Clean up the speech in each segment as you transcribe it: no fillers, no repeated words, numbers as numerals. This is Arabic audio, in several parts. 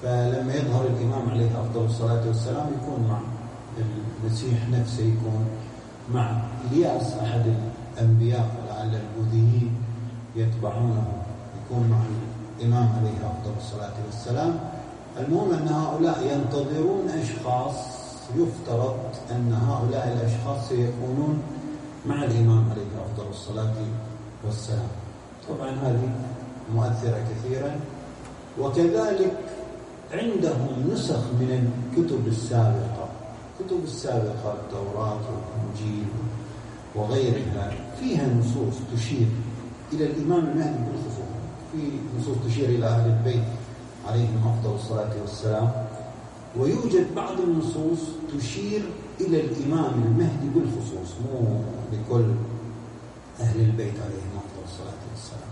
فلما يظهر الإمام عليه أفضل الصلاة والسلام يكون مع المسيح نفسه، يكون مع إلياس أحد الأنبياء لعل البوذيين يتبعونه، يكون مع الإمام عليه أفضل الصلاة والسلام. المهم أن هؤلاء ينتظرون أشخاص، يفترض أن هؤلاء الأشخاص سيكونون مع الإمام عليه أفضل الصلاة والسلام. طبعا هذه مؤثرة كثيرا. وكذلك عندهم نسخ من الكتب السابقة، كتب السابقة التوراة والإنجيل وغيرها فيها نصوص تشير إلى الإمام المهدي بالخصوص، في نصوص تشير إلى أهل البيت عليهم أفضل الصلاة والسلام، ويوجد بعض النصوص تشير إلى الإمام المهدي بالخصوص، مو لكل أهل البيت عليهم أفضل الصلاة والسلام.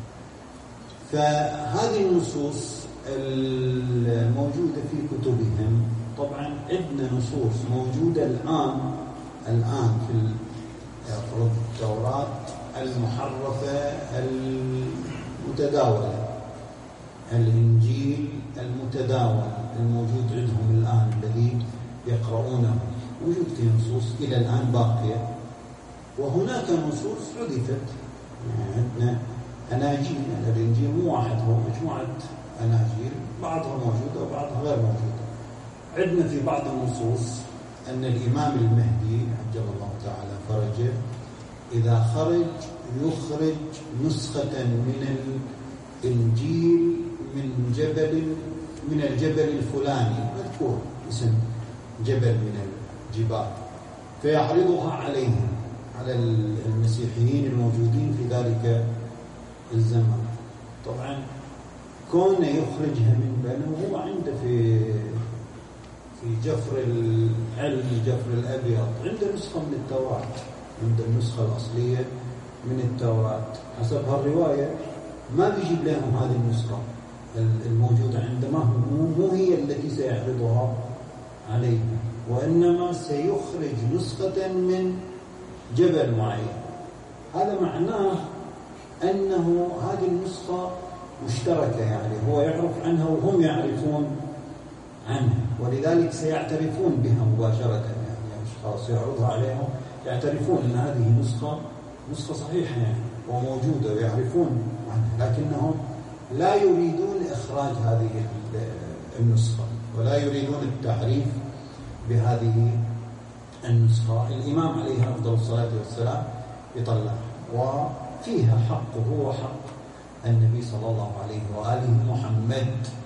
فهذه النصوص الموجودة في كتبهم، طبعا عندنا نصوص موجودة الآن في التوراة المحرفة المتداولة، الإنجيل المتداول الموجود عندهم الآن الذي يقرؤونه، موجود فيه نصوص إلى الآن باقية. وهناك نصوص حذفت، عندنا أناجيل، الإنجيل مو واحد، هو مجموعة أناجيل، بعضها موجودة وبعضها غير موجودة. عندنا في بعض النصوص أن الإمام المهدي عجل الله تعالى فرجه إذا خرج يخرج نسخة من الإنجيل من الجبل الفلاني، مذكور اسم جبل من الجبال، فيعرضها عليهم، على المسيحيين الموجودين في ذلك الزمان. طبعا كونه يخرجها من بينه، هو عنده في جفر العلم، جفر الأبيض، عنده نسخة من التوراة، عنده النسخة الأصلية من التوراة حسب هالرواية. ما بيجيب لهم هذه النسخة الموجودة عنده، مو هي التي سيعرضها عليهم، وإنما سيخرج نسخة من جبل معين. هذا معناه أنه هذه النسخة مشتركة، يعني هو يعرف عنها وهم يعرفون عنها، ولذلك سيعترفون بها مباشرة، يعني أشخاص يعرضها عليهم يعترفون أن هذه نسخة صحيحة يعني وموجودة ويعرفون عنها، لكنهم لا يريدون إخراج هذه النسخة ولا يريدون التعريف بهذه النسخة. الإمام عليه أفضل الصلاة والسلام يطلع، وفيها حقه وحق النبي صلى الله عليه وآله محمد.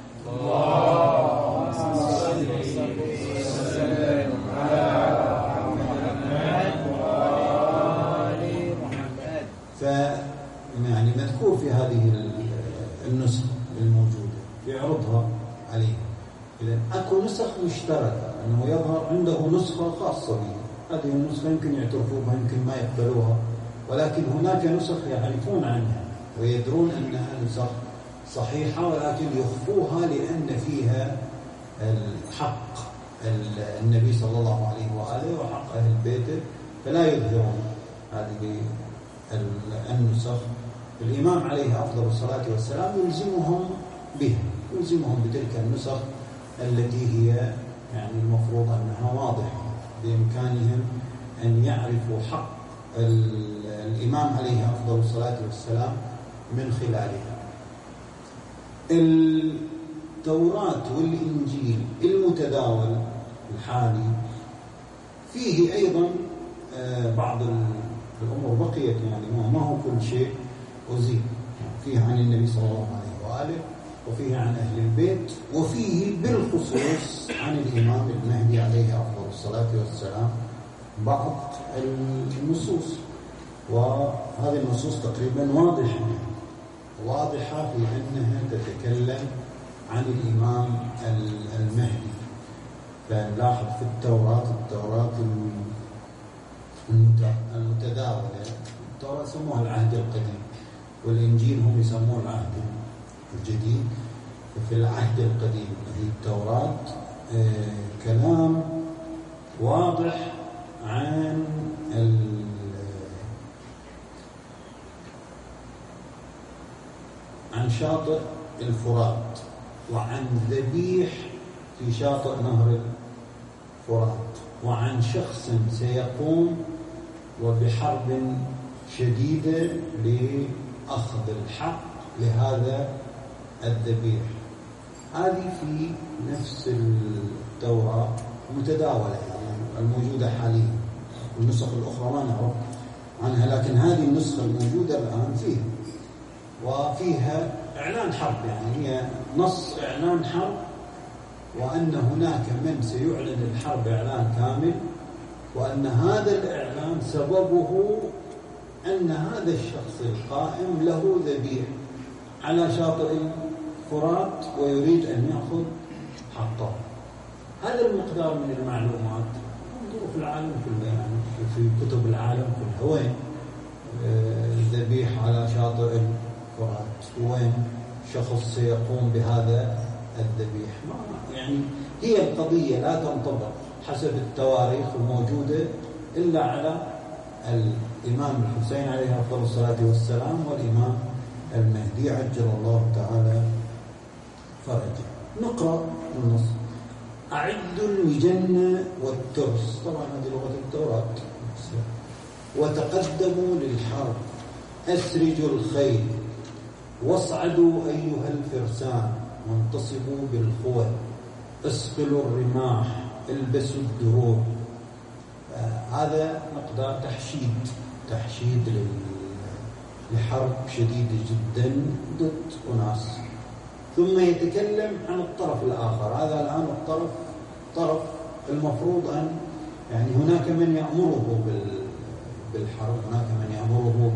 اللهم صل وسلم على محمد وآل محمد. فيعني مذكور في هذه النسخة الموجودة يعرضها عليه. إذن أكو نسخ مشتركة، أنه يظهر عنده نسخة خاصة به، هذه النسخة يمكن يعترفوا بها يمكن ما يقبلوها، ولكن هناك نسخ يعرفون عنها ويدرون أنها نسخ صحيحة، ولكن يخفوها لأن فيها الحق النبي صلى الله عليه وآله وحق أهل بيته، فلا يظهرون هذه النسخ. الإمام عليه أفضل الصلاة والسلام يلزمهم بها، يلزمهم بتلك النسخ التي هي يعني المفروض أنها واضحة، بإمكانهم أن يعرفوا حق الإمام عليه أفضل الصلاة والسلام من خلالها. التوراة والإنجيل المتداول الحالي فيه أيضا بعض الأمور بقيت، يعني ما هو كل شيء أزيل، فيه عن النبي صلى الله عليه وآله، وفيه عن أهل البيت، وفيه بالخصوص عن الإمام المهدي عليه أفضل الصلاة والسلام بعض النصوص. وهذه النصوص تقريبا واضحة في أنها تتكلم عن الإمام المهدي. فنلاحظ في التوراة المتداولة، التوراة يسموها العهد القديم، والإنجيل هم يسموه العهد الجديد. ففي العهد القديم هي التوراة كلام واضح عن شاطئ الفرات وعن ذبيح في شاطئ نهر الفرات، وعن شخص سيقوم وبحرب شديدة لأخذ الحق لهذا الذبيح. هذه في نفس التوراة متداولة يعني الموجودة حاليا، النسخ الأخرى ما نعرف عنها، لكن هذه النسخة الموجودة الآن فيها، وفيها إعلان حرب، يعني هي نص إعلان حرب، وأن هناك من سيعلن الحرب إعلان كامل، وأن هذا الإعلان سببه أن هذا الشخص القائم له ذبيح على شاطئ الفرات ويريد أن يأخذ حقه. هذا المقدار من المعلومات انظروا في العالم كله، يعني في كتب العالم كلها، وين ذبيح على شاطئ الفرات، وين شخص سيقوم بهذا الذبيح. يعني هي القضية لا تنطبق حسب التواريخ الموجودة إلا على الإمام الحسين عليه أفضل الصلاة والسلام والإمام المهدي عجل الله تعالى فرجه. نقرأ النص: أعدوا المجن والترس، طبعا هذه لغة التوراة، وتقدموا للحرب، أسرجوا الخيل، واصعدوا أيها الفرسان، وانتصبوا بالخوى، اسقلوا الرماح، البسوا الدروع. هذا مقدار تحشيد لحرب شديدة جدا ضد أناس. ثم يتكلم عن الطرف الآخر. هذا الآن طرف المفروض أن يعني هناك من يأمره بالحرب، هناك من يأمره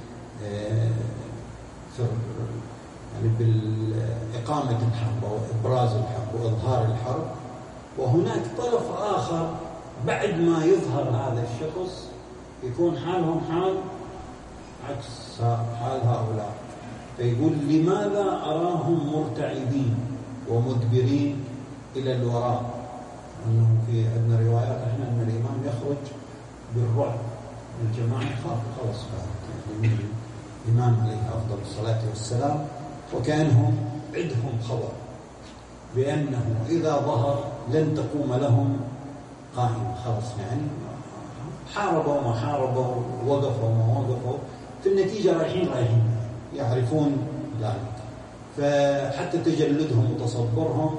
يعني بالإقامة الحرب أو إبراز الحرب وإظهار الحرب، وهناك طرف آخر بعد ما يظهر هذا الشخص يكون حالهم حال عكس حال هؤلاء. فيقول: لماذا أراهم مرتعدين ومدبرين إلى الوراء؟ أنه في عندنا روايات احنا أن الإمام يخرج بالرعب، الجماعة يخاف خلاص يعني الإمام عليه أفضل الصلاة والسلام، وكأنهم عندهم خبر بأنه إذا ظهر لن تقوم لهم قائمة، خلاص يعني حاربوا ما حاربوا، وقفوا ما وقفوا، في النتيجة رايحين يعرفون ذلك. فحتى تجلدهم وتصبرهم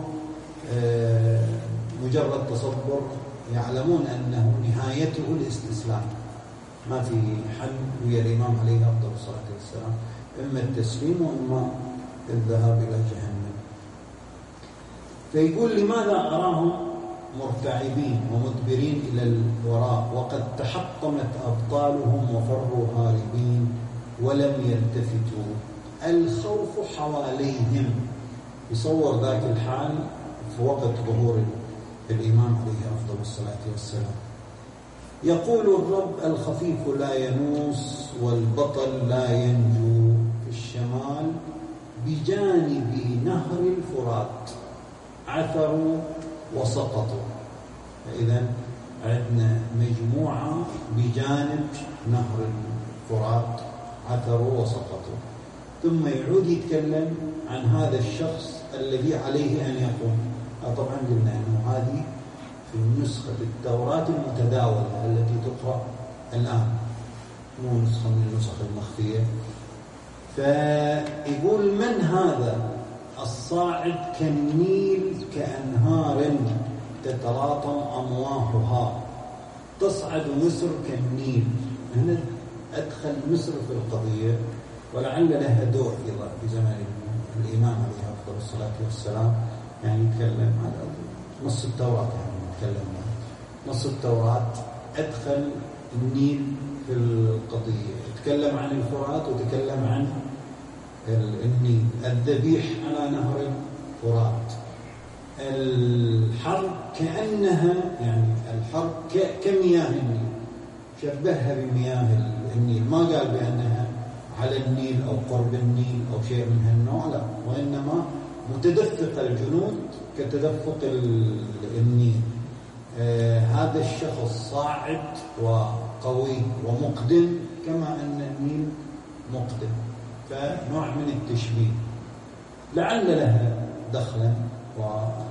مجرد تصبر، يعلمون أنه نهايته الاستسلام، ما في حل ويا الإمام عليه أفضل الصلاة والسلام، إما التسليم وإما الذهاب إلى جهنم. فيقول: لماذا أراهم مرتعبين ومدبرين إلى الوراء وقد تحطمت أبطالهم وفروا هاربين ولم يلتفتوا، الخوف حواليهم. يصور ذاك الحال في وقت ظهور الإمام عليه أفضل الصلاة والسلام. يقول الرب: الخفيف لا ينوص والبطل لا ينجو في الشمال بجانب نهر الفرات عثروا وسقطوا. فإذا عندنا مجموعة بجانب نهر الفرات عثروا وسقطوا. ثم يعود يتكلم عن هذا الشخص الذي عليه أن يقوم. طبعا قلنا أنه هذه في نسخة التوراة المتداولة التي تقرأ الآن، مو نسخة من النسخ المخفية. فيقول: من هذا الصاعد كالنيل كأنهار تتلاطم أمواحها، تصعد مصر كالنيل. هنا أدخل مصر في القضية، ولعل لها دور في زمان الإمام عليه أفضل الصلاة والسلام. يعني يتكلم على نص التوراة، يعني يتكلم نص التوراة أدخل النيل في القضية، يتكلم عن الفرات وتكلم عن النيل، الذبيح على نهر الفرات، الحرب كأنها يعني الحرب كمياه النيل، شبهها بمياه النيل، ما قال بأنها على النيل أو قرب النيل أو شيء من هالنوع، لا، وإنما متدفق الجنود كتدفق النيل. هذا الشخص صاعد وقوي ومقدم كما أن النيل مقدم، فنوع من التشبيه. لعل لها دخلا و